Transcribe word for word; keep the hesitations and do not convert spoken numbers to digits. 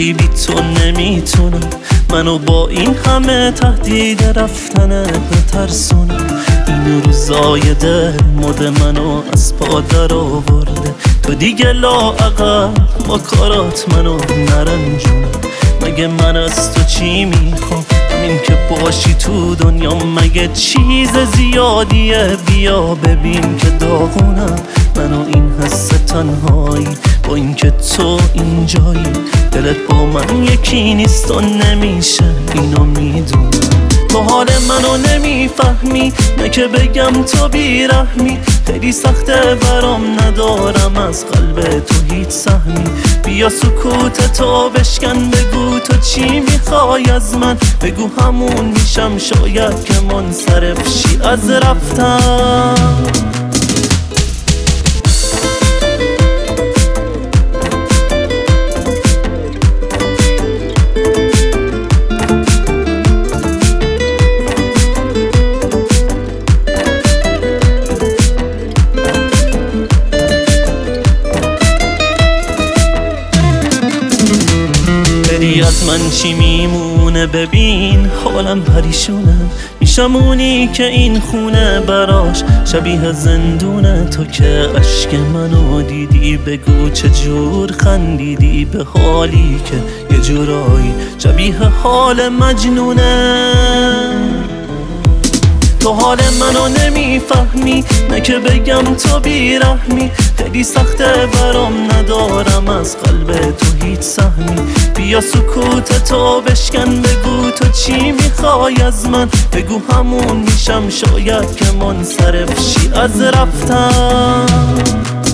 ولی بی تو نمیتونم منو با این همه تهدید رفتن بترسونم. این روزای دل مد منو از پا در آورده، تو دیگه لااقل با کارات منو نرنجونم. مگه من از تو چی میخوام همین که باشی تو دنیا؟ مگه چیز زیادیه بیا ببین که داغونم. منو این حس تنهایی با این که تو اینجایی، دلت با من یکی نیست و نمیشه اینو میدونم. تو حال منو نمیفهمی نه که بگم تو بیرحمی، خیلی سخته برام ندارم از قلب تو هیچ سهمی. بیا سکوت تو بشکن بگو تو چی میخوای از من، بگو همون میشم شاید که منصرف شی از رفتن. از من چی میمونه ببین حالم پریشونه، میشم اونی که این خونه براش شبیه زندونه. تو که عشق منو دیدی بگو چجور خندیدی به حالی که یه جورایی شبیه حال مجنونه. تو حال منو نمیفهمی نه که بگم تو بیرحمی، خیلی سخته برام ندارم از قلب تو هیچ سهمی. بیا سکوت تو بشکن بگو تو چی میخوای از من، بگو همون میشم شاید که منصرف شی از رفتن.